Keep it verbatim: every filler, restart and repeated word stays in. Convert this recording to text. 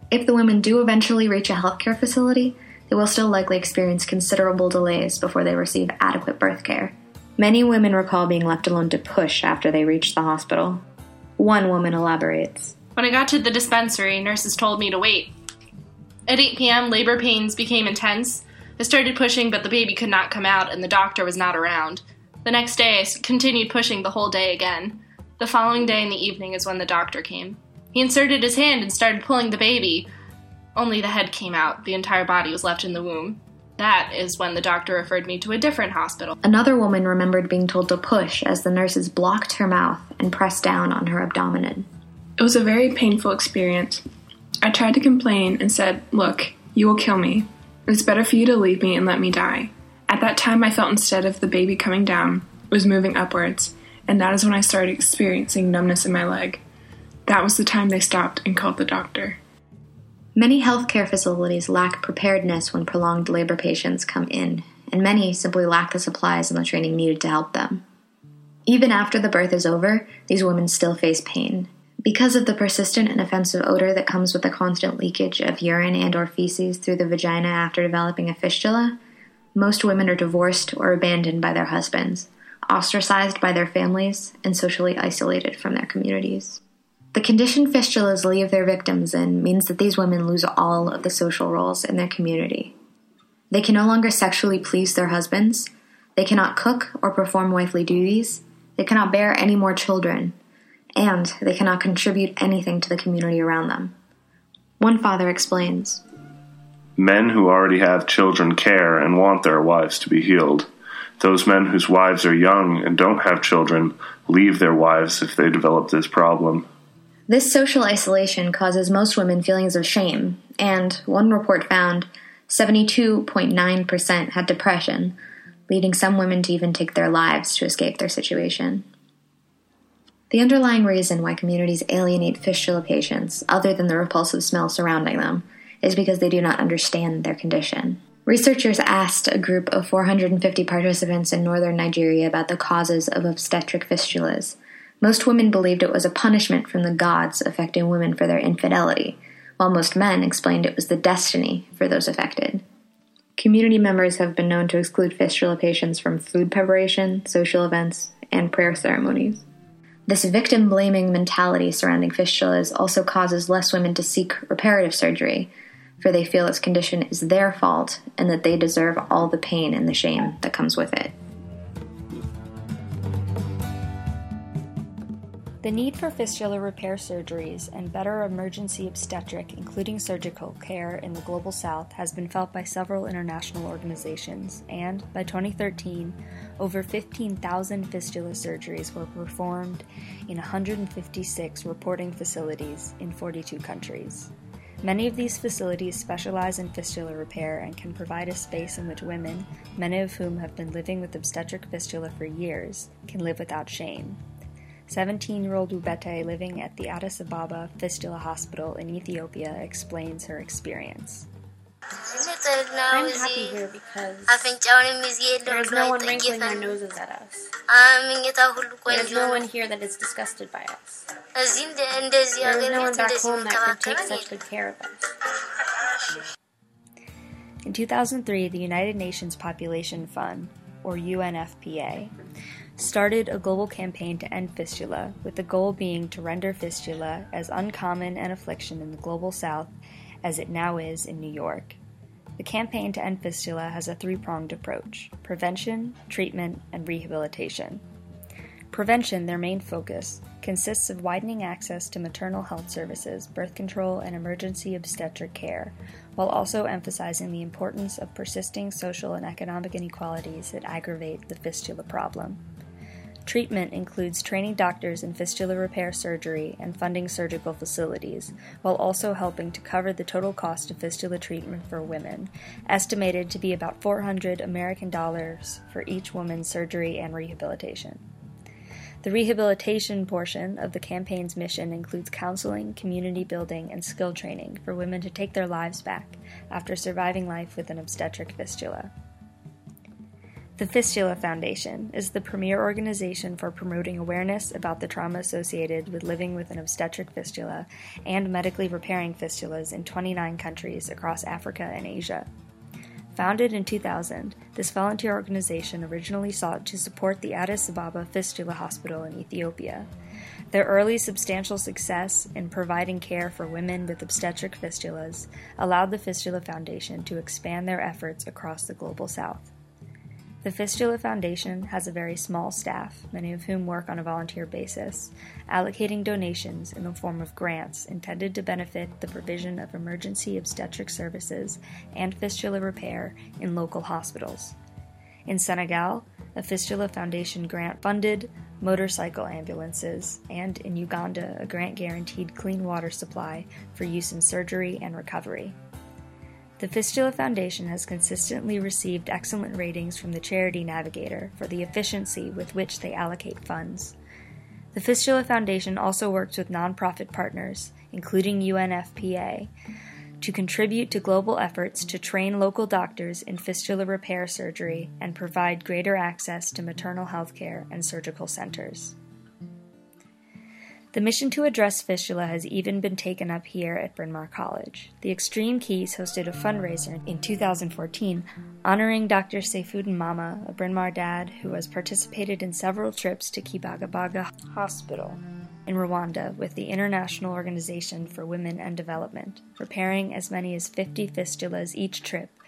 If the women do eventually reach a healthcare facility, they will still likely experience considerable delays before they receive adequate birth care. Many women recall being left alone to push after they reach the hospital. One woman elaborates. When I got to the dispensary, nurses told me to wait. At eight p.m., labor pains became intense. I started pushing, but the baby could not come out, and the doctor was not around. The next day, I continued pushing the whole day again. The following day in the evening is when the doctor came. He inserted his hand and started pulling the baby. Only the head came out. The entire body was left in the womb. That is when the doctor referred me to a different hospital. Another woman remembered being told to push as the nurses blocked her mouth and pressed down on her abdomen. It was a very painful experience. I tried to complain and said, "Look, you will kill me. It's better for you to leave me and let me die." At that time, I felt instead of the baby coming down, it was moving upwards, and that is when I started experiencing numbness in my leg. That was the time they stopped and called the doctor. Many healthcare facilities lack preparedness when prolonged labor patients come in, and many simply lack the supplies and the training needed to help them. Even after the birth is over, these women still face pain. Because of the persistent and offensive odor that comes with the constant leakage of urine and or feces through the vagina after developing a fistula, most women are divorced or abandoned by their husbands, ostracized by their families, and socially isolated from their communities. The condition fistulas leave their victims in means that these women lose all of the social roles in their community. They can no longer sexually please their husbands, they cannot cook or perform wifely duties, they cannot bear any more children, and they cannot contribute anything to the community around them. One father explains, "Men who already have children care and want their wives to be healed. Those men whose wives are young and don't have children leave their wives if they develop this problem." This social isolation causes most women feelings of shame, and one report found seventy-two point nine percent had depression, leading some women to even take their lives to escape their situation. The underlying reason why communities alienate fistula patients, other than the repulsive smell surrounding them, is because they do not understand their condition. Researchers asked a group of four hundred fifty participants in northern Nigeria about the causes of obstetric fistulas. Most women believed it was a punishment from the gods affecting women for their infidelity, while most men explained it was the destiny for those affected. Community members have been known to exclude fistula patients from food preparation, social events, and prayer ceremonies. This victim-blaming mentality surrounding fistulas also causes less women to seek reparative surgery, for they feel this condition is their fault and that they deserve all the pain and the shame that comes with it. The need for fistula repair surgeries and better emergency obstetric, including surgical, care in the Global South has been felt by several international organizations, and by twenty thirteen, over fifteen thousand fistula surgeries were performed in one hundred fifty-six reporting facilities in forty-two countries. Many of these facilities specialize in fistula repair and can provide a space in which women, many of whom have been living with obstetric fistula for years, can live without shame. seventeen-year-old Ubete living at the Addis Ababa Fistula Hospital in Ethiopia explains her experience. I'm happy here because there is no one wrinkling their noses at us. There is no one here that is disgusted by us. There is no one back home that could take such good care of us. In two thousand three, the United Nations Population Fund, or U N F P A, started a global campaign to end fistula, with the goal being to render fistula as uncommon an affliction in the Global South as it now is in New York. The campaign to end fistula has a three-pronged approach: prevention, treatment, and rehabilitation. Prevention, their main focus, consists of widening access to maternal health services, birth control, and emergency obstetric care, while also emphasizing the importance of persisting social and economic inequalities that aggravate the fistula problem. Treatment includes training doctors in fistula repair surgery and funding surgical facilities, while also helping to cover the total cost of fistula treatment for women, estimated to be about four hundred American dollars for each woman's surgery and rehabilitation. The rehabilitation portion of the campaign's mission includes counseling, community building, and skill training for women to take their lives back after surviving life with an obstetric fistula. The Fistula Foundation is the premier organization for promoting awareness about the trauma associated with living with an obstetric fistula and medically repairing fistulas in twenty-nine countries across Africa and Asia. Founded in two thousand, this volunteer organization originally sought to support the Addis Ababa Fistula Hospital in Ethiopia. Their early substantial success in providing care for women with obstetric fistulas allowed the Fistula Foundation to expand their efforts across the global south. The Fistula Foundation has a very small staff, many of whom work on a volunteer basis, allocating donations in the form of grants intended to benefit the provision of emergency obstetric services and fistula repair in local hospitals. In Senegal, a Fistula Foundation grant funded motorcycle ambulances, and in Uganda, a grant guaranteed clean water supply for use in surgery and recovery. The Fistula Foundation has consistently received excellent ratings from the Charity Navigator for the efficiency with which they allocate funds. The Fistula Foundation also works with nonprofit partners, including U N F P A, to contribute to global efforts to train local doctors in fistula repair surgery and provide greater access to maternal health care and surgical centers. The mission to address fistula has even been taken up here at Bryn Mawr College. The Extreme Keys hosted a fundraiser in two thousand fourteen honoring Doctor Seyfuddin Mama, a Bryn Mawr dad who has participated in several trips to Kibagabaga Hospital in Rwanda with the International Organization for Women and Development, repairing as many as fifty fistulas each trip